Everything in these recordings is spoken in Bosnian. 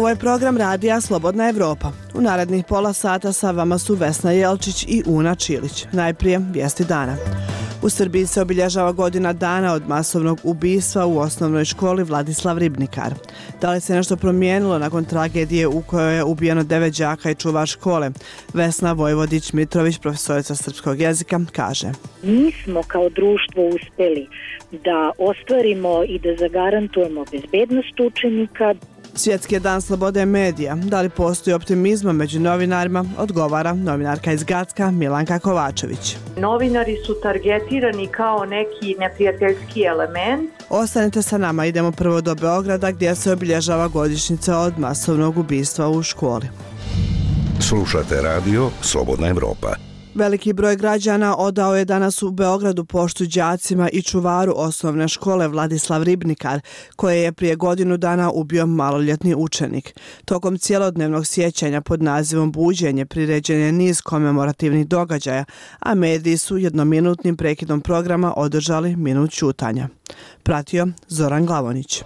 Ovo je program radija Slobodna Evropa. U narednih pola sata sa vama su Vesna Jelčić i Una Čilić. Najprije vijesti dana. U Srbiji se obilježava godina dana od masovnog ubistva u osnovnoj školi Vladislav Ribnikar. Da li se nešto promijenilo nakon tragedije u kojoj je ubijeno 9 đaka i čuvar škole? Vesna Vojvodić-Mitrović, profesorica srpskog jezika, kaže: Mi smo kao društvo uspjeli da ostvarimo i da zagarantujemo bezbednost učenika. Svjetski je dan slobode medija. Da li postoji optimizma među novinarima? Odgovara novinarka iz Gacka Milanka Kovačević. Novinari su targetirani kao neki neprijateljski element. Ostanite sa nama, idemo prvo do Beograda gdje se obilježava godišnjica od masovnog ubistva u školi. Slušate radio Slobodna Evropa. Veliki broj građana odao je danas u Beogradu poštu đacima i čuvaru osnovne škole Vladislav Ribnikar, koje je prije godinu dana ubio maloljetni učenik. Tokom cijelodnevnog sjećanja pod nazivom Buđenje priređen je niz komemorativnih događaja, a mediji su jednominutnim prekidom programa održali minut ćutanja. Pratio Zoran Glavonić.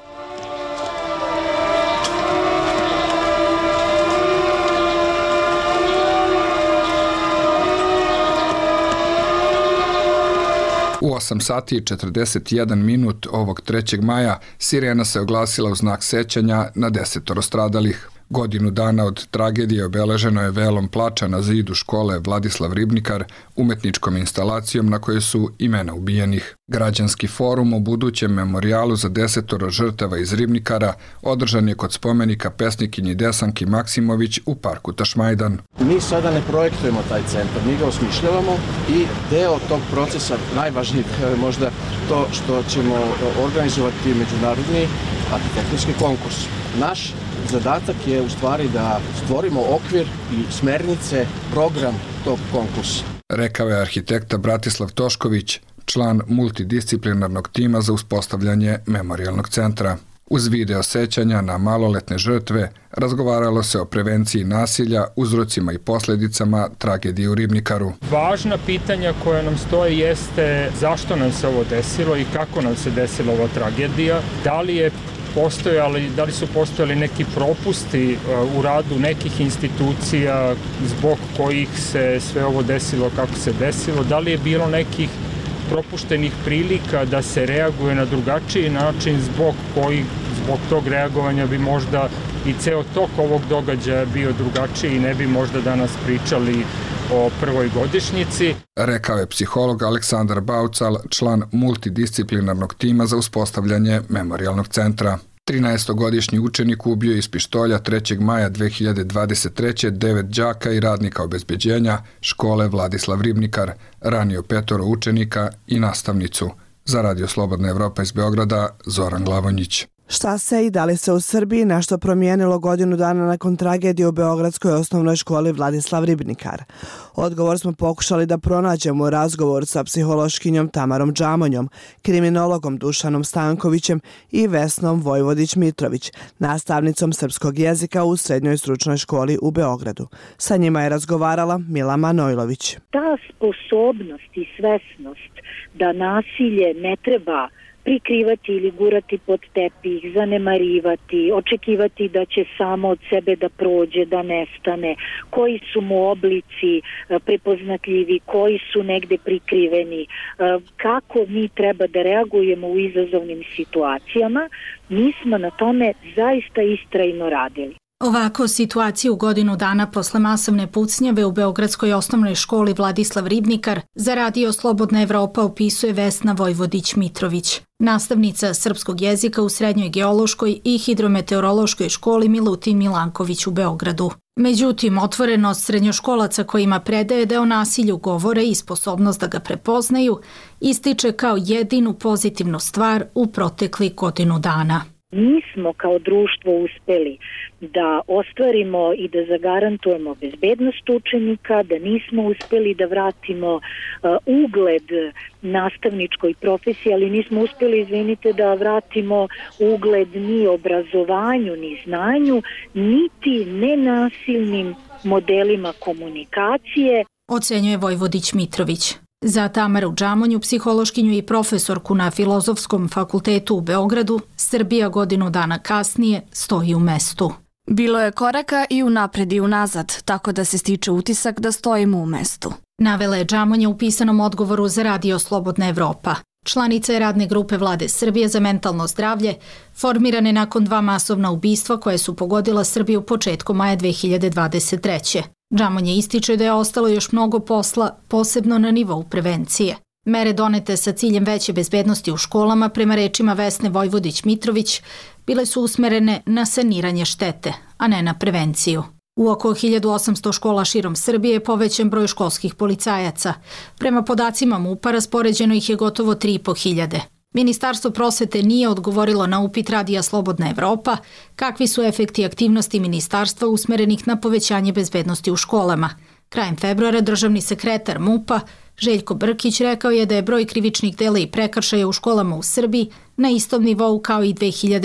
U 8 sati i 41 minut ovog 3. maja sirena se oglasila u znak sećanja na 10 stradalih. Godinu dana od tragedije obeleženo je velom plača na zidu škole Vladislav Ribnikar, umetničkom instalacijom na kojoj su imena ubijenih. Građanski forum o budućem memorijalu za 10 žrtava iz Ribnikara održan je kod spomenika pesnikinji Desanki Maksimović u parku Tašmajdan. Mi sada ne projektujemo taj centar, mi ga osmišljavamo i deo tog procesa, najvažnije je možda to što ćemo organizovati međunarodni arhitektonski konkurs. Naš zadatak je u stvari da stvorimo okvir i smernice, program tog konkursa. Rekao je arhitekta Bratislav Tošković, član multidisciplinarnog tima za uspostavljanje memorijalnog centra. Uz video sećanja na maloletne žrtve razgovaralo se o prevenciji nasilja, uzrocima i posljedicama tragedije u Ribnikaru. Važna pitanja koja nam stoje jeste zašto nam se ovo desilo i kako nam se desila ova tragedija, da li su postojali neki propusti u radu nekih institucija zbog kojih se sve ovo desilo kako se desilo, da li je bilo nekih propuštenih prilika da se reaguje na drugačiji način zbog tog reagovanja bi možda i ceo tok ovog događaja bio drugačiji i ne bi možda danas pričali o prvoj godišnjici. Rekao je psiholog Aleksandar Baucal, član multidisciplinarnog tima za uspostavljanje memorijalnog centra. 13-godišnji učenik ubio iz pištolja 3. maja 2023. 9 đaka i radnika obezbeđenja škole Vladislav Ribnikar, ranio 5 učenika i nastavnicu. Za Radio Slobodna Evropa iz Beograda, Zoran Glavonjić. Šta se i da li se u Srbiji nešto promijenilo godinu dana nakon tragedije u beogradskoj osnovnoj školi Vladislav Ribnikar? Odgovor smo pokušali da pronađemo u razgovoru sa psihološkinjom Tamarom Džamonjom, kriminologom Dušanom Stankovićem i Vesnom Vojvodić-Mitrović, nastavnicom srpskog jezika u srednjoj stručnoj školi u Beogradu. Sa njima je razgovarala Mila Manojlović. Ta sposobnost i svesnost da nasilje ne treba prikrivati ili gurati pod tepih, zanemarivati, očekivati da će samo od sebe da prođe, da nestane, koji su mu oblici prepoznatljivi, koji su negde prikriveni, kako mi treba da reagujemo u izazovnim situacijama, mi smo na tome zaista istrajno radili. Ovako situaciju godinu dana posle masovne pucnjave u beogradskoj osnovnoj školi Vladislav Ribnikar za Radio Slobodna Evropa opisuje Vesna Vojvodić-Mitrović, nastavnica srpskog jezika u Srednjoj geološkoj i hidrometeorološkoj školi Milutin Milanković u Beogradu. Međutim, otvorenost srednjoškolaca kojima predaje da o nasilju govore i sposobnost da ga prepoznaju ističe kao jedinu pozitivnu stvar u proteklih godinu dana. Mi smo kao društvo uspjeli da ostvarimo i da zagarantujemo bezbednost učenika, da nismo uspjeli da vratimo ugled nastavničkoj profesiji, ali nismo uspjeli, izvinite, da vratimo ugled ni obrazovanju, ni znanju, niti nenasilnim modelima komunikacije. Ocenjuje Vojvodić-Mitrović. Za Tamaru Džamonju, psihološkinju i profesorku na Filozofskom fakultetu u Beogradu, Srbija godinu dana kasnije stoji u mestu. Bilo je koraka i unapred i unazad, tako da se stiče utisak da stojimo u mestu. Navela je Džamonja u pisanom odgovoru za Radio Slobodna Evropa. Članica je radne grupe Vlade Srbije za mentalno zdravlje, formirane nakon 2 masovna ubistva koje su pogodila Srbiju početkom maja 2023. Džamonja ističe da je ostalo još mnogo posla, posebno na nivou prevencije. Mere donete sa ciljem veće bezbednosti u školama, prema rečima Vesne Vojvodić-Mitrović, bile su usmerene na saniranje štete, a ne na prevenciju. U oko 1800 škola širom Srbije je povećan broj školskih policajaca. Prema podacima MUP-a raspoređeno ih je gotovo 3.500. Ministarstvo prosvete nije odgovorilo na upit Radija Slobodna Evropa kakvi su efekti aktivnosti ministarstva usmerenih na povećanje bezbednosti u školama. Krajem februara državni sekretar MUP-a Željko Brkić rekao je da je broj krivičnih dela i prekršaja u školama u Srbiji na istom nivou kao i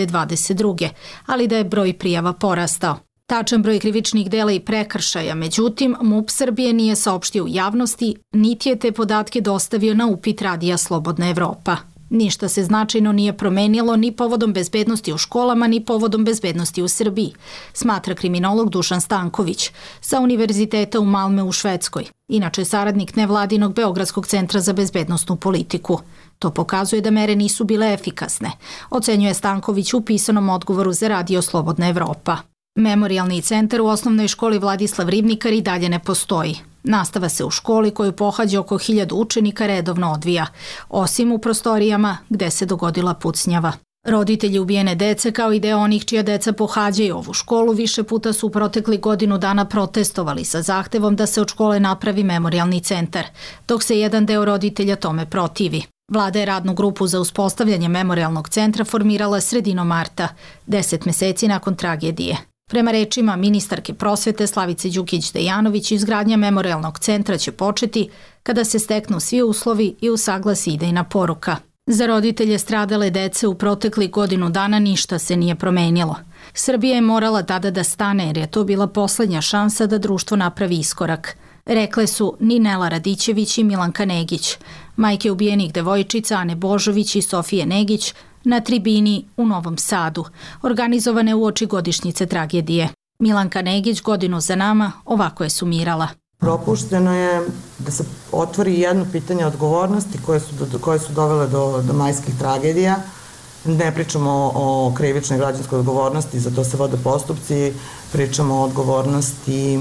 2022. ali da je broj prijava porastao. Tačan broj krivičnih dela i prekršaja, međutim, MUP Srbije nije saopštio u javnosti, niti je te podatke dostavio na upit Radija Slobodna Evropa. Ništa se značajno nije promenilo ni povodom bezbednosti u školama, ni povodom bezbednosti u Srbiji, smatra kriminolog Dušan Stanković sa Univerziteta u Malme u Švedskoj, inače saradnik nevladinog Beogradskog centra za bezbednosnu politiku. To pokazuje da mere nisu bile efikasne, ocenjuje Stanković u pisanom odgovoru za Radio Slobodna Evropa. Memorijalni centar u osnovnoj školi Vladislav Ribnikar i dalje ne postoji. Nastava se u školi koju pohađa oko 1000 učenika redovno odvija, osim u prostorijama gde se dogodila pucnjava. Roditelji ubijene dece, kao i deo onih čija deca pohađaju ovu školu, više puta su u protekli godinu dana protestovali sa zahtevom da se od škole napravi memorijalni centar, dok se jedan deo roditelja tome protivi. Vlada je radnu grupu za uspostavljanje memorijalnog centra formirala sredinom marta, 10 meseci nakon tragedije. Prema rečima ministarke prosvete Slavice Đukić-Dejanović, izgradnja memorijalnog centra će početi kada se steknu svi uslovi i usaglasi idejna poruka. Za roditelje stradale dece u proteklih godinu dana ništa se nije promenilo. Srbija je morala tada da stane jer je to bila poslednja šansa da društvo napravi iskorak. Rekle su Ninela Radićević i Milanka Negić, majke ubijenih devojčica Ane Božović i Sofije Negić, na tribini u Novom Sadu, organizovane uoči godišnjice tragedije. Milanka Negić godinu za nama ovako je sumirala. Propušteno je da se otvori jedno pitanje odgovornosti koje su dovele do majskih tragedija. Ne pričamo o krivičnoj građanskoj odgovornosti, za to se vode postupci, pričamo o odgovornosti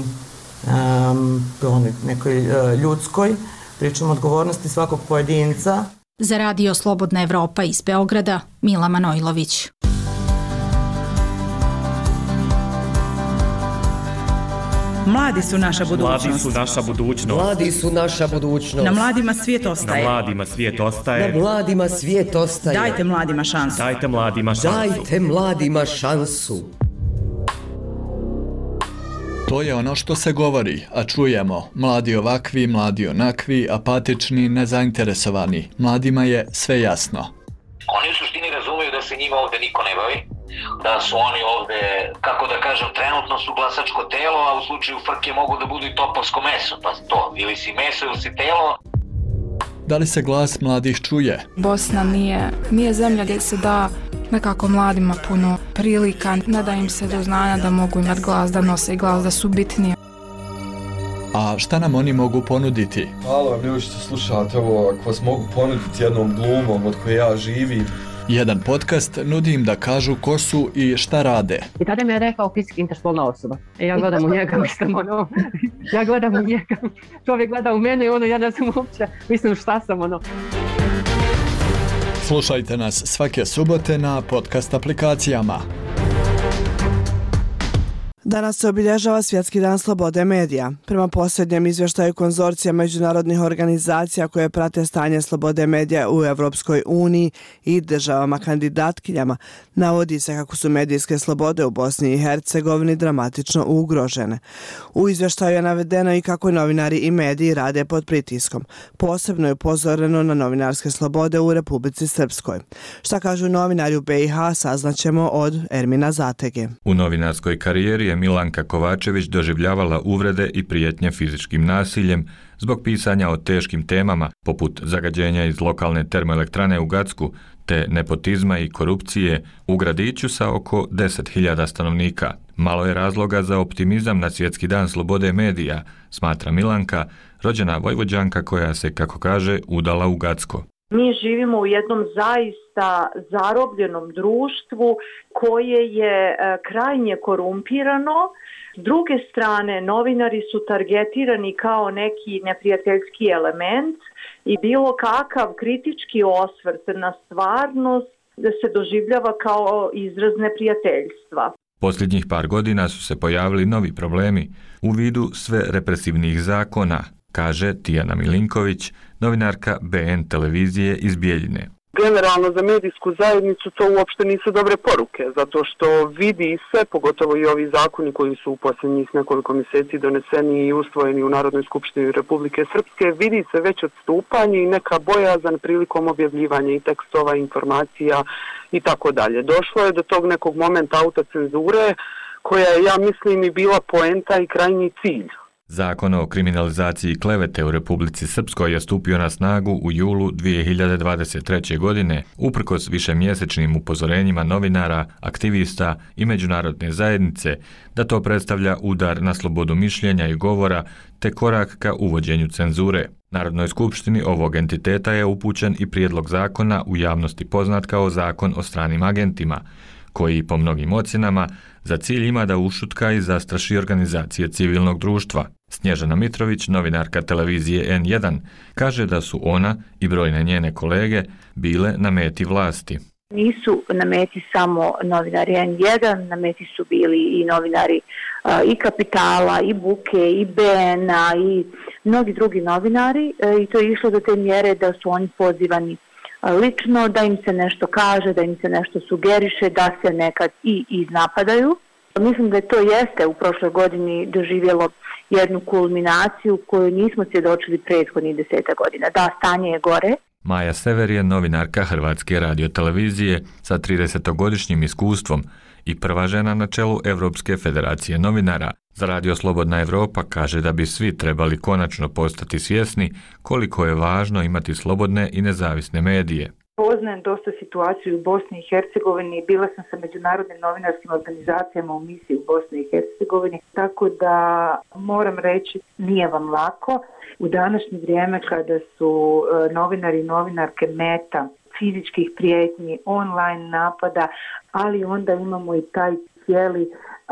nekoj ljudskoj, pričamo o odgovornosti svakog pojedinca. Za Radio Slobodna Evropa iz Beograda, Mila Manojlović. Mladi su naša budućnost. Mladi su naša budućnost. Mladi su naša budućnost. Na mladima svijet ostaje. Na mladima svijet ostaje. Na mladima svijet ostaje. Dajte mladima šansu. Dajte mladima šansu. Dajte mladima šansu. To je ono što se govori, a čujemo. Mladi ovakvi, mladi onakvi, apatični, nezainteresovani. Mladima je sve jasno. Oni u suštini razumeju da se njima ovde niko ne bavi, da su oni ovde, kako da kažem, trenutno su glasačko telo, a u slučaju frke mogu da budu i topovsko meso, pa to, ili si meso ili si telo. Da li se glas mladih čuje? Bosna nije zemlja gdje se da nekako mladima puno prilika, ne da im se do znanja da mogu imati glas, da nose glas, da su bitnije. A šta nam oni mogu ponuditi? Hvala vam ljudi što slušate ovo, ako vas mogu ponuditi jednom glumom od koje ja živim. Jedan podcast nudi im da kažu ko su i šta rade. I tada mi je rekao fizički interspolna osoba. Ja gledam u njega, ja gledam u njega. Čovjek gleda u mene i ja ne znam uopće, mislim šta sam Slušajte nas svake subote na podcast aplikacijama. Danas se obilježava Svjetski dan slobode medija. Prema posljednjem izvještaju konzorcija međunarodnih organizacija koje prate stanje slobode medija u Evropskoj uniji i državama kandidatkinjama, navodi se kako su medijske slobode u Bosni i Hercegovini dramatično ugrožene. U izvještaju je navedeno i kako novinari i mediji rade pod pritiskom. Posebno je upozoreno na novinarske slobode u Republici Srpskoj. Šta kažu novinari u BiH saznaćemo od Ermina Zatege. U novinarskoj karijeri je Milanka Kovačević doživljavala uvrede i prijetnje fizičkim nasiljem zbog pisanja o teškim temama poput zagađenja iz lokalne termoelektrane u Gacku te nepotizma i korupcije u gradiću sa oko 10.000 stanovnika. Malo je razloga za optimizam na Svjetski dan slobode medija, smatra Milanka, rođena Vojvođanka koja se, kako kaže, udala u Gacko. Mi živimo u jednom zaista zarobljenom društvu koje je krajnje korumpirano. S druge strane, novinari su targetirani kao neki neprijateljski element i bilo kakav kritički osvrt na stvarnost da se doživljava kao izraz neprijateljstva. Posljednjih par godina su se pojavili novi problemi u vidu sve represivnih zakona, kaže Tijana Milinković, novinarka BN televizije iz Bijeljine. Generalno za medijsku zajednicu to uopšte nisu dobre poruke, zato što vidi se, pogotovo i ovi zakoni koji su u posljednjih nekoliko mjeseci doneseni i usvojeni u Narodnoj skupštini Republike Srpske, vidi se već odstupanje i neka bojazan prilikom objavljivanja i tekstova, informacija i tako dalje. Došlo je do tog nekog momenta autocenzure koja je, ja mislim, i bila poenta i krajnji cilj. Zakon o kriminalizaciji klevete u Republici Srpskoj je stupio na snagu u julu 2023. godine, uprkos višemjesečnim upozorenjima novinara, aktivista i međunarodne zajednice da to predstavlja udar na slobodu mišljenja i govora te korak ka uvođenju cenzure. Narodnoj skupštini ovog entiteta je upućen i prijedlog zakona u javnosti poznat kao Zakon o stranim agentima, koji po mnogim ocjenama za cilj ima da ušutka i zastraši organizacije civilnog društva. Snježana Mitrović, novinarka televizije N1, kaže da su ona i brojne njene kolege bile na meti vlasti. Nisu na meti samo novinari N1, na meti su bili i novinari i Kapitala, i Buke, i BN-a, i mnogi drugi novinari i to je išlo do te mjere da su oni pozivani lično, da im se nešto kaže, da im se nešto sugeriše, da se nekad i iznapadaju. Mislim da to jeste u prošloj godini doživjelo jednu kulminaciju koju nismo svjedočili prethodnih 10 godina. Da, stanje je gore. Maja Sever je novinarka Hrvatske radiotelevizije sa 30-godišnjim iskustvom i prva žena na čelu Evropske federacije novinara. Za Radio Slobodna Evropa kaže da bi svi trebali konačno postati svjesni koliko je važno imati slobodne i nezavisne medije. Poznajem dosta situaciju u Bosni i Hercegovini, bila sam sa međunarodnim novinarskim organizacijama u misiji u Bosni i Hercegovini, tako da moram reći nije vam lako. U današnje vrijeme kada su novinari i novinarke meta fizičkih prijetnji, online napada, ali onda imamo i taj cijeli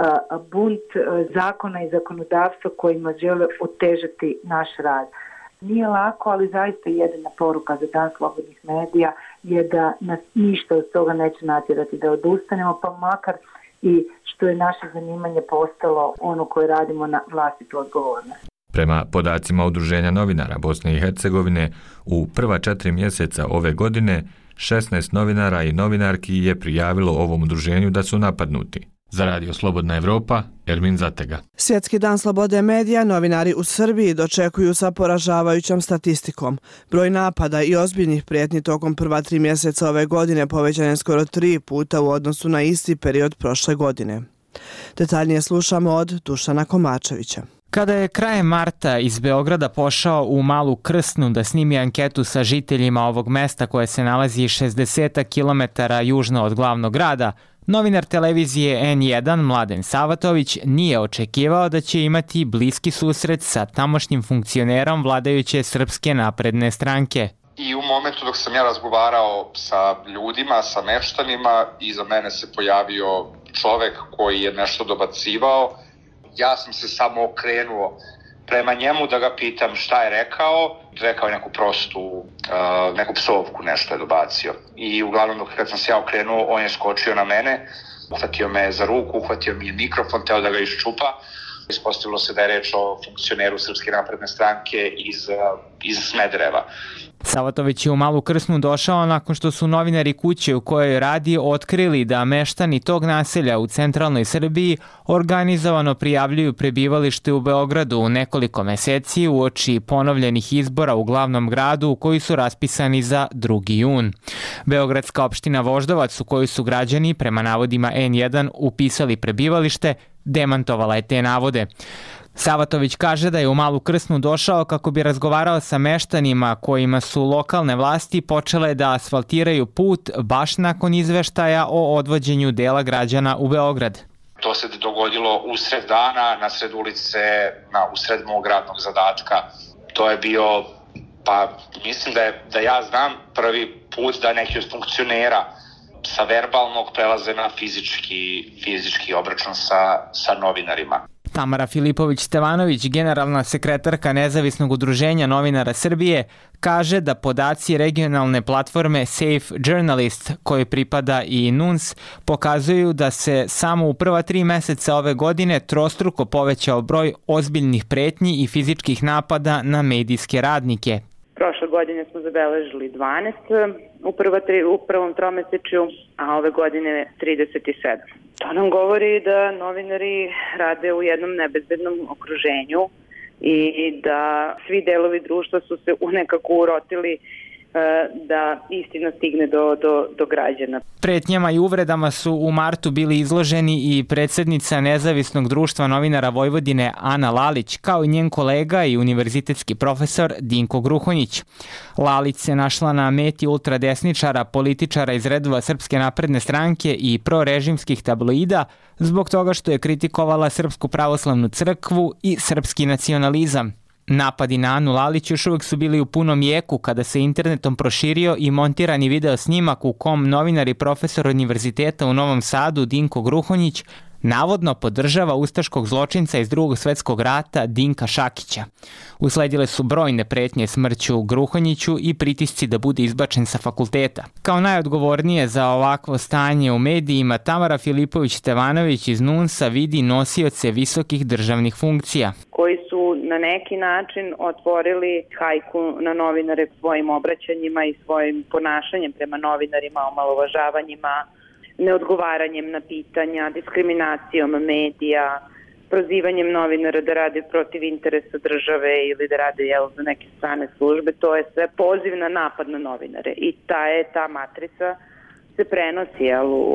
bunt zakona i zakonodavstva kojima žele otežati naš rad. Nije lako, ali zaista jedina poruka za Dan slobodnih medija je da nas ništa od toga neće natjerati da odustanemo, pa makar i što je naše zanimanje postalo ono koje radimo na vlastitu odgovornost. Prema podacima Udruženja novinara Bosne i Hercegovine, u prva 4 mjeseca ove godine 16 novinara i novinarki je prijavilo ovom udruženju da su napadnuti. Za Radio Slobodna Evropa, Ermin Zatega. Svjetski dan slobode medija novinari u Srbiji dočekuju sa poražavajućom statistikom. Broj napada i ozbiljnih prijetnji tokom prva 3 mjeseca ove godine povećan je skoro 3 puta u odnosu na isti period prošle godine. Detaljnije slušamo od Dušana Komačevića. Kada je krajem marta iz Beograda pošao u Malu Krsnu da snimi anketu sa žiteljima ovog mesta koje se nalazi 60 km južno od glavnog grada, novinar televizije N1 Mladen Savatović nije očekivao da će imati bliski susret sa tamošnjim funkcionerom vladajuće Srpske napredne stranke. I u momentu dok sam ja razgovarao sa ljudima, sa meštanima, iza mene se pojavio čovek koji je nešto dobacivao. Ja sam se samo okrenuo prema njemu da ga pitam šta je rekao. Rekao je neku prostu, neku psovku, nešto je dobacio. I uglavnom kad sam se ja okrenuo, on je skočio na mene, uhvatio me za ruku, uhvatio mi je mikrofon, teo da ga iščupa. Ispostavilo se da je reč o funkcioneru Srpske napredne stranke iz Smedereva. Savatović je u Malu Krsnu došao nakon što su novinari kuće u kojoj radi otkrili da meštani tog naselja u centralnoj Srbiji organizovano prijavljuju prebivalište u Beogradu u nekoliko meseci uoči ponovljenih izbora u glavnom gradu koji su raspisani za 2. jun. Beogradska opština Voždovac u kojoj su građani prema navodima N1 upisali prebivalište demantovala je te navode. Savatović kaže da je u Malu Krsnu došao kako bi razgovarao sa meštanima kojima su lokalne vlasti počele da asfaltiraju put baš nakon izveštaja o odvođenju dela građana u Beograd. To se dogodilo usred dana, na sred ulice, usred mog radnog zadatka. To je bio, mislim da ja znam prvi put da neki od funkcionera sa verbalnog prelaze na fizički obračun sa novinarima. Tamara Filipović-Stevanović, generalna sekretarka Nezavisnog udruženja novinara Srbije, kaže da podaci regionalne platforme Safe Journalist, koji pripada i NUNS, pokazuju da se samo u prva 3 meseca ove godine trostruko povećao broj ozbiljnih pretnji i fizičkih napada na medijske radnike. Prošle godine smo zabeležili 12 u prvom tromesečju, a ove godine 37. To nam govori da novinari rade u jednom nebezbednom okruženju i da svi delovi društva su se nekako urotili da istina stigne do građana. Pretnjama i uvredama su u martu bili izloženi i predsednica Nezavisnog društva novinara Vojvodine Ana Lalić, kao i njen kolega i univerzitetski profesor Dinko Gruhonjić. Lalić se našla na meti ultradesničara, političara iz redova Srpske napredne stranke i prorežimskih tabloida zbog toga što je kritikovala Srpsku pravoslavnu crkvu i srpski nacionalizam. Napadi na Anu Lalić još uvek su bili u punom jeku kada se internetom proširio i montirani video snimak u kom novinar i profesor univerziteta u Novom Sadu Dinko Gruhonjić navodno podržava ustaškog zločinca iz Drugog svetskog rata Dinka Šakića. Usledile su brojne pretnje smrću Gruhonjiću i pritisci da bude izbačen sa fakulteta. Kao najodgovornije za ovakvo stanje u medijima, Tamara Filipović-Stevanović iz NUNS-a vidi nosioce visokih državnih funkcija, koji su na neki način otvorili hajku na novinare svojim obraćanjima i svojim ponašanjem prema novinarima, omalovažavanjima, neodgovaranjem na pitanja, diskriminacijom medija, prozivanjem novinara da rade protiv interesa države ili da rade za neke strane službe. To je sve poziv na napad na novinare i ta matrica se prenosi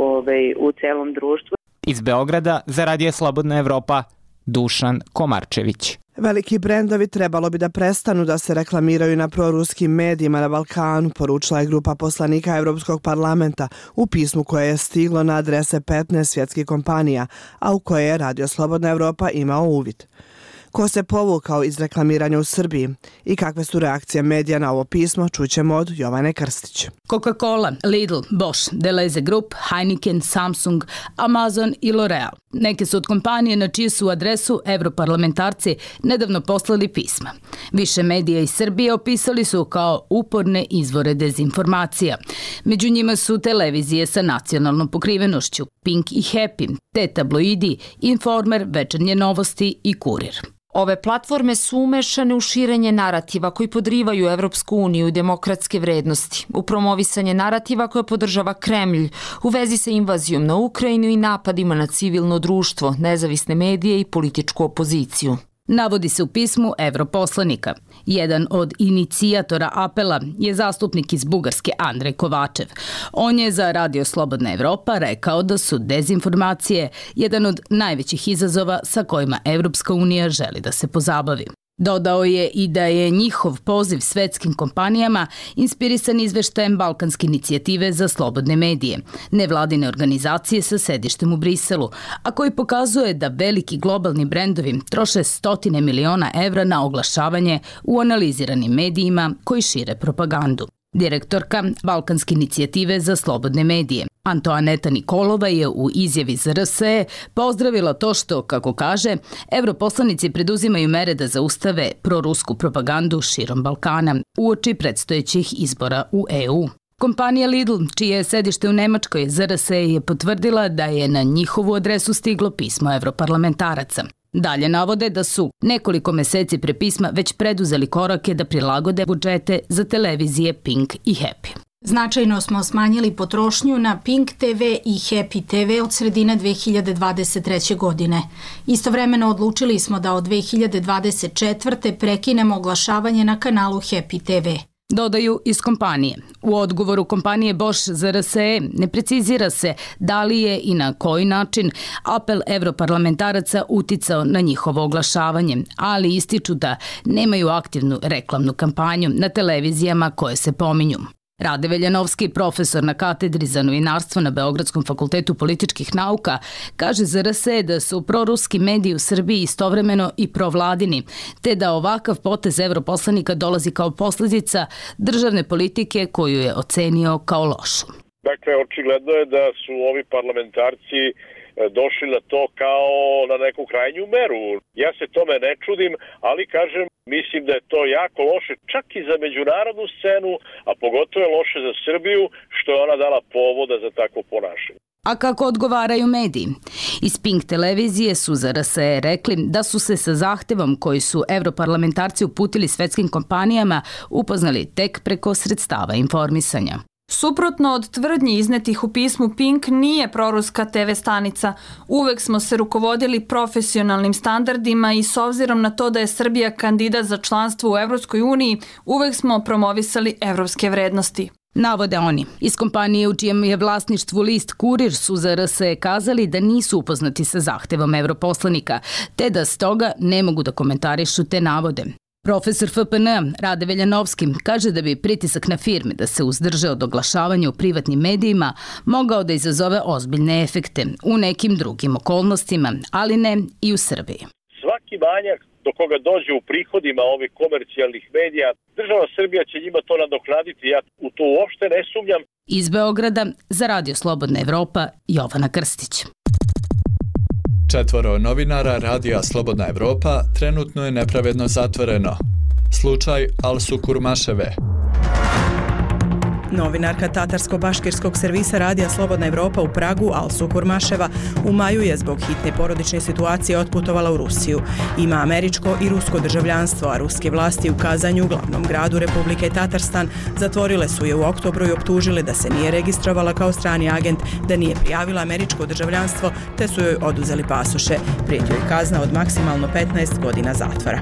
u celom društvu. Iz Beograda za Radio Slobodna Evropa, Dušan Komarčević. Veliki brendovi trebalo bi da prestanu da se reklamiraju na proruskim medijima na Balkanu, poručila je grupa poslanika Evropskog parlamenta u pismu koje je stiglo na adrese 15 svjetskih kompanija, a u koje je Radio Slobodna Evropa imao uvid. Ko se povukao iz reklamiranja u Srbiji i kakve su reakcije medija na ovo pismo, čućemo od Jovane Krstić. Coca-Cola, Lidl, Bosch, Deleuze Group, Heineken, Samsung, Amazon i L'Oreal. Neke su od kompanije na čiju su adresu europarlamentarci nedavno poslali pisma. Više medija iz Srbije opisali su kao uporne izvore dezinformacija. Među njima su televizije sa nacionalnom pokrivenošću, Pink i Happy, te tabloidi, Informer, Večernje novosti i Kurir. Ove platforme su umešane u širenje narativa koji podrivaju Evropsku uniju i demokratske vrednosti, u promovisanje narativa koje podržava Kremlj, u vezi sa invazijom na Ukrajinu i napadima na civilno društvo, nezavisne medije i političku opoziciju. Navodi se u pismu europoslanika. Jedan od inicijatora apela je zastupnik iz Bugarske Andrej Kovačev. On je za Radio Slobodna Evropa rekao da su dezinformacije jedan od najvećih izazova sa kojima Evropska unija želi da se pozabavi. Dodao je i da je njihov poziv svetskim kompanijama inspirisan izveštajem Balkanske inicijative za slobodne medije, nevladine organizacije sa sedištem u Briselu, a koji pokazuje da veliki globalni brendovi troše 100 miliona evra na oglašavanje u analiziranim medijima koji šire propagandu. Direktorka Balkanske inicijative za slobodne medije, Antoaneta Nikolova, je u izjavi za RSE pozdravila to što, kako kaže, europoslanici preduzimaju mere da zaustave prorusku propagandu širom Balkana uoči predstojećih izbora u EU. Kompanija Lidl, čije je sedište u Nemačkoj, za RSE je potvrdila da je na njihovu adresu stiglo pismo europarlamentaraca. Dalje navode da su nekoliko meseci pre pisma već preduzeli korake da prilagode budžete za televizije Pink i Happy. Značajno smo smanjili potrošnju na Pink TV i Happy TV od sredine 2023. godine. Istovremeno odlučili smo da od 2024. prekinemo oglašavanje na kanalu Happy TV. Dodaju iz kompanije. U odgovoru kompanije Bosch za RSE ne precizira se da li je i na koji način apel evroparlamentaraca uticao na njihovo oglašavanje, ali ističu da nemaju aktivnu reklamnu kampanju na televizijama koje se pominju. Rade Veljanovski, profesor na katedri za novinarstvo na Beogradskom fakultetu političkih nauka, kaže za RSE da su proruski mediji u Srbiji istovremeno i provladini, te da ovakav potez europoslanika dolazi kao posljedica državne politike koju je ocenio kao lošu. Dakle, očigledno je da su ovi parlamentarci došli na to kao na neku krajnju meru. Ja se tome ne čudim, ali kažem, mislim da je to jako loše čak i za međunarodnu scenu, a pogotovo je loše za Srbiju što je ona dala povoda za takvo ponašanje. A kako odgovaraju mediji? Iz Pink televizije su za RSE rekli da su se sa zahtevom koji su evroparlamentarci uputili svetskim kompanijama upoznali tek preko sredstava informisanja. Suprotno od tvrdnji iznetih u pismu, Pink nije proruska TV stanica. Uvek smo se rukovodili profesionalnim standardima i s obzirom na to da je Srbija kandidat za članstvo u Evropskoj uniji, uvek smo promovisali evropske vrednosti. Navode oni. Iz kompanije u čijem je vlasništvu list Kurir su za RSE kazali da nisu upoznati sa zahtevom europoslanika, te da stoga ne mogu da komentarišu te navode. Profesor FPN Rade Veljanovski kaže da bi pritisak na firme da se uzdrže od oglašavanja u privatnim medijima mogao da izazove ozbiljne efekte u nekim drugim okolnostima, ali ne i u Srbiji. Svaki manjak do koga dođe u prihodima ovih komercijalnih medija, država Srbija će njima to nadoknaditi, ja u to uopšte ne sumnjam. Iz Beograda za Radio Slobodna Evropa, Jovana Krstić. 4 novinara Radija Slobodna Evropa trenutno je nepravedno zatvoreno. Slučaj Alsu Kurmaševe. Novinarka tatarsko-baškirskog servisa Radija Slobodna Evropa u Pragu, Alsu Kurmaševa, u maju je zbog hitne porodične situacije otputovala u Rusiju. Ima američko i rusko državljanstvo, a ruske vlasti u Kazanju, glavnom gradu Republike Tatarstan, zatvorile su je u oktobru i optužile da se nije registrovala kao strani agent, da nije prijavila američko državljanstvo, te su joj oduzeli pasoše. Prijeti joj kazna od maksimalno 15 godina zatvora.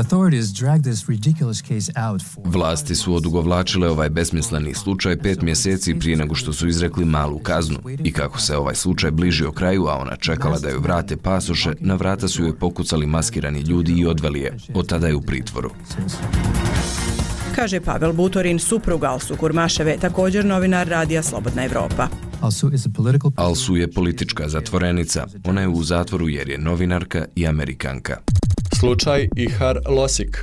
Vlasti su odugovlačile ovaj besmisleni slučaj 5 mjeseci prije nego što su izrekli malu kaznu. I kako se ovaj slučaj bližio kraju, a ona čekala da joj vrate pasoše, na vrata su joj pokucali maskirani ljudi i odveli je. Od tada je u pritvoru. Kaže Pavel Butorin, suprug Alsu Kurmaševe, također novinar Radija Slobodna Evropa. Alsu je politička zatvorenica. Ona je u zatvoru jer je novinarka i Amerikanka. Slučaj Ihar Losik.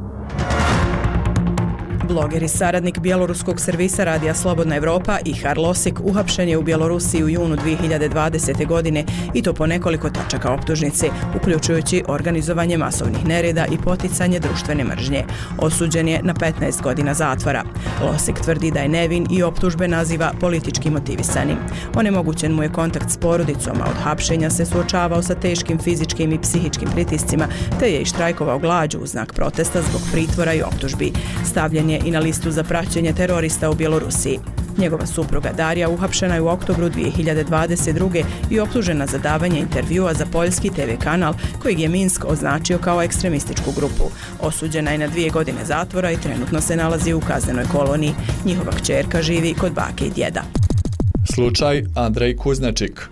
Bloger i saradnik bjeloruskog servisa Radija Slobodna Evropa Ihar Losik uhapšen je u Bjelorusiji u junu 2020. godine i to po nekoliko tačaka optužnice, uključujući organizovanje masovnih nereda i poticanje društvene mržnje. Osuđen je na 15 godina zatvora. Losik tvrdi da je nevin i optužbe naziva politički motivisanim. Onemogućen mu je kontakt s porodicom, a od hapšenja se suočavao sa teškim fizičkim i psihičkim pritiscima, te je i štrajkovao glađu u znak protesta zbog pritvora i optužbi. Stavljen je i na listu za praćenje terorista u Bjelorusiji. Njegova supruga Darija uhapšena je u oktobru 2022. i optužena za davanje intervjua za poljski TV kanal kojeg je Minsk označio kao ekstremističku grupu. Osuđena je na 2 godine zatvora i trenutno se nalazi u kaznenoj koloniji. Njihova kćerka živi kod bake i djeda. Slučaj Andrej Kuznačik.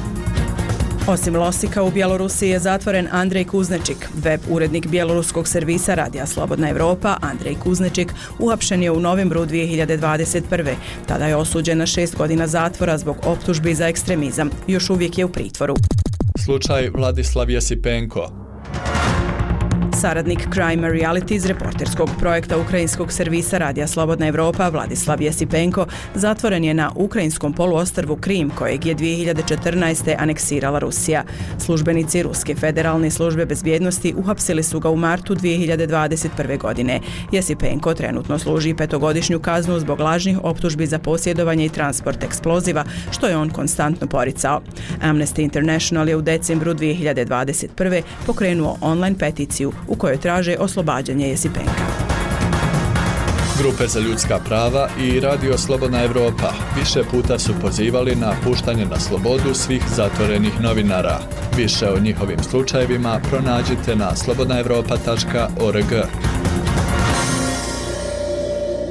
Osim Losika, u Bjelorusiji je zatvoren Andrej Kuznečik. Web urednik bjeloruskog servisa Radija Slobodna Evropa, Andrej Kuznečik, uhapšen je u novembru 2021. Tada je osuđen na 6 godina zatvora zbog optužbi za ekstremizam. Još uvijek je u pritvoru. Slučaj Vladislav Jesipenko. Saradnik Crime Reality iz reporterskog projekta ukrajinskog servisa Radija Slobodna Evropa Vladislav Jesipenko zatvoren je na ukrajinskom poluostrvu Krim, kojeg je 2014. aneksirala Rusija. Službenici Ruske federalne službe bezbjednosti uhapsili su ga u martu 2021. godine. Jesipenko trenutno služi 5-godišnju kaznu zbog lažnih optužbi za posjedovanje i transport eksploziva, što je on konstantno poricao. Amnesty International je u decembru 2021. pokrenuo online peticiju u kojoj traže oslobađanje Jesipenka. Grupe za ljudska prava i Radio Slobodna Evropa više puta su pozivali na puštanje na slobodu svih zatvorenih novinara. Više o njihovim slučajevima pronađite na slobodnaevropa.org.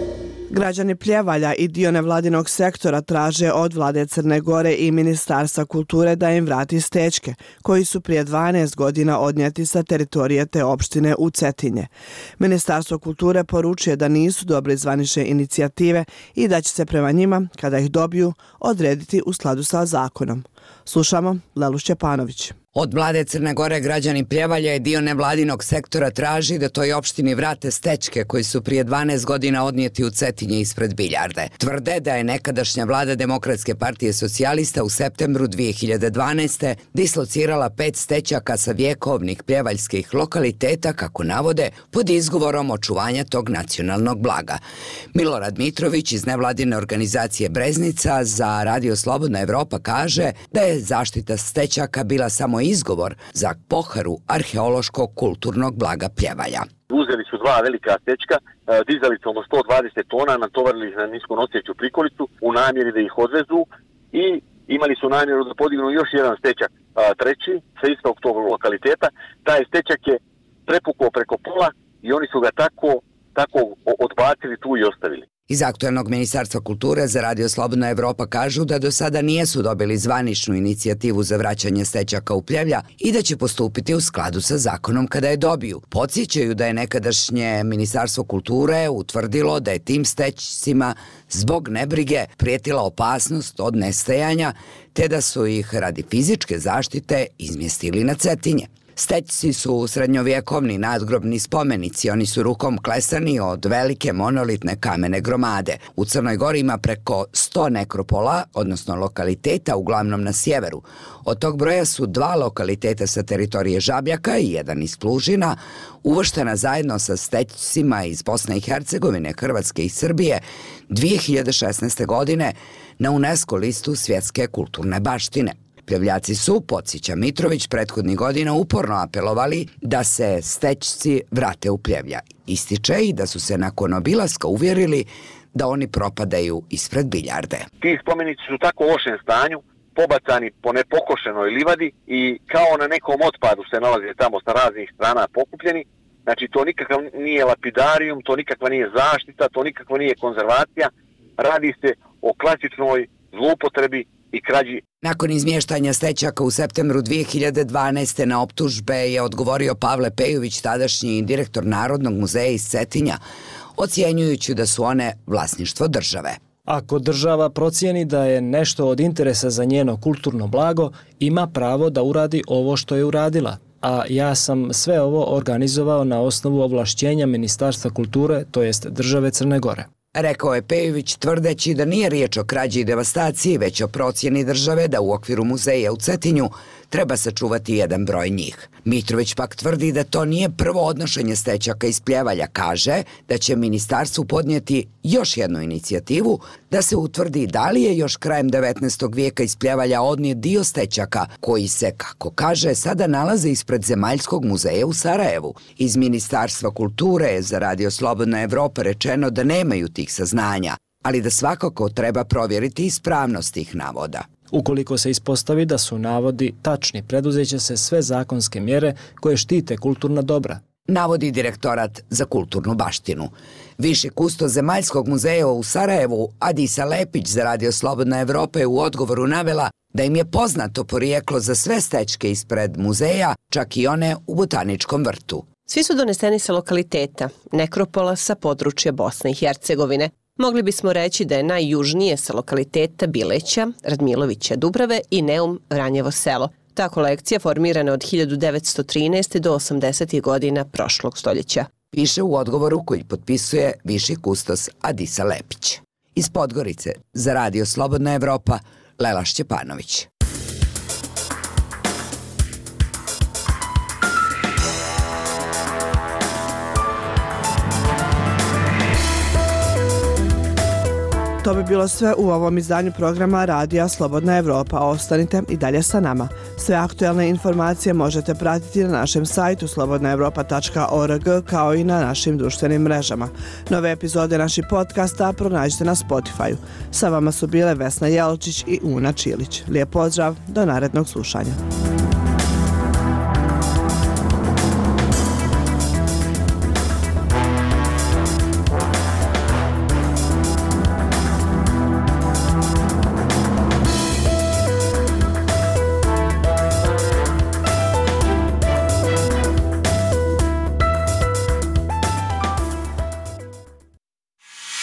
Građani Pljevalja i dio nevladinog sektora traže od vlade Crne Gore i Ministarstva kulture da im vrati stečke, koji su prije 12 godina odnijeti sa teritorije te opštine u Cetinje. Ministarstvo kulture poručuje da nisu dobre zvanične inicijative i da će se prema njima, kada ih dobiju, odrediti u skladu sa zakonom. Slušamo Lelu Šćepanović. Od vlade Crne Gore građani Pljevalja i dio nevladinog sektora traži da toj opštini vrate stečke koji su prije 12 godina odnijeti u Cetinje ispred Biljarde. Tvrde da je nekadašnja vlada Demokratske partije socijalista u septembru 2012. dislocirala 5 stećaka sa vjekovnih pljevaljskih lokaliteta, kako navode, pod izgovorom očuvanja tog nacionalnog blaga. Milorad Mitrović iz nevladine organizacije Breznica za Radio Slobodna Evropa kaže da je zaštita stećaka bila samo izgovor za poharu arheološkog kulturnog blaga Pljevalja. Uzeli su 2 velika stečka, dizalicom od 120 tona, natovarili ih na niskonoseću prikolicu u namjeri da ih odvezu i imali su namjeru da podignu još jedan stečak, treći, sa istog tog lokaliteta. Taj stečak je prepukao preko pola i oni su ga tako odbacili tu i ostavili. Iz aktuelnog Ministarstva kulture za Radio Slobodna Evropa kažu da do sada nijesu dobili zvaničnu inicijativu za vraćanje stećaka u Pljevlja i da će postupiti u skladu sa zakonom kada je dobiju. Podsjećaju da je nekadašnje Ministarstvo kulture utvrdilo da je tim stećcima zbog nebrige prijetila opasnost od nestajanja, te da su ih radi fizičke zaštite izmjestili na Cetinje. Stećci su srednjovjekovni nadgrobni spomenici, oni su rukom klesani od velike monolitne kamene gromade. U Crnoj Gori ima preko 100 nekropola, odnosno lokaliteta, uglavnom na sjeveru. Od tog broja su 2 lokaliteta sa teritorije Žabljaka i 1 iz Plužina, uvrštena zajedno sa stećcima iz Bosne i Hercegovine, Hrvatske i Srbije 2016. godine na UNESCO listu svjetske kulturne baštine. Pljevljaci su, podsjeća Mitrović, prethodnih godina uporno apelovali da se stećci vrate u Pljevlja. Ističe i da su se nakon obilaska uvjerili da oni propadaju ispred Biljarde. Ti spomenici su tako u lošem stanju, pobacani po nepokošenoj livadi i kao na nekom otpadu se nalaze tamo sa raznih strana pokupljeni. Znači to nikakav nije lapidarijum, to nikakva nije zaštita, to nikakva nije konzervacija. Radi se o klasičnoj zloupotrebi i krađi. Nakon izmještanja stećaka u septembru 2012. na optužbe je odgovorio Pavle Pejović, tadašnji direktor Narodnog muzeja iz Cetinja, ocjenjujući da su one vlasništvo države. Ako država procijeni da je nešto od interesa za njeno kulturno blago, ima pravo da uradi ovo što je uradila. A ja sam sve ovo organizovao na osnovu ovlašćenja Ministarstva kulture, to jest države Crne Gore. Rekao je Pejović, tvrdeći da nije riječ o krađi i devastaciji, već o procjeni države da u okviru muzeja u Cetinju treba sačuvati jedan broj njih. Mitrović pak tvrdi da to nije prvo odnošenje stećaka iz Pljevalja, kaže da će ministarstvu podnijeti još jednu inicijativu da se utvrdi da li je još krajem 19. vijeka iz Pljevalja odnijet dio stećaka koji se, kako kaže, sada nalaze ispred Zemaljskog muzeja u Sarajevu. Iz Ministarstva kulture je za Radio Slobodna Evropa rečeno da nemaju tih saznanja, ali da svakako treba provjeriti ispravnost tih navoda. Ukoliko se ispostavi da su navodi tačni, preduzeće se sve zakonske mjere koje štite kulturna dobra. Navodi Direktorat za kulturnu baštinu. Viši kustos Zemaljskog muzeja u Sarajevu, Adisa Lepić za Radio Slobodna Evropa je u odgovoru navela da im je poznato porijeklo za sve stećke ispred muzeja, čak i one u Botaničkom vrtu. Svi su doneseni sa lokaliteta, nekropola sa područja Bosne i Hercegovine. Mogli bismo reći da je najjužnije sa lokaliteta Bileća, Radmilovića Dubrave i Neum Vranjevo selo. Ta kolekcija formirana od 1913. do 80. godina prošlog stoljeća. Piše u odgovoru koji potpisuje viši kustos Adisa Lepić. Iz Podgorice za Radio Slobodna Evropa, Lela Šćepanović. To bi bilo sve u ovom izdanju programa Radija Slobodna Evropa. Ostanite i dalje sa nama. Sve aktuelne informacije možete pratiti na našem sajtu slobodnaevropa.org kao i na našim društvenim mrežama. Nove epizode naših podcasta pronađite na Spotify-u. Sa vama su bile Vesna Jelčić i Una Čilić. Lijep pozdrav, do narednog slušanja.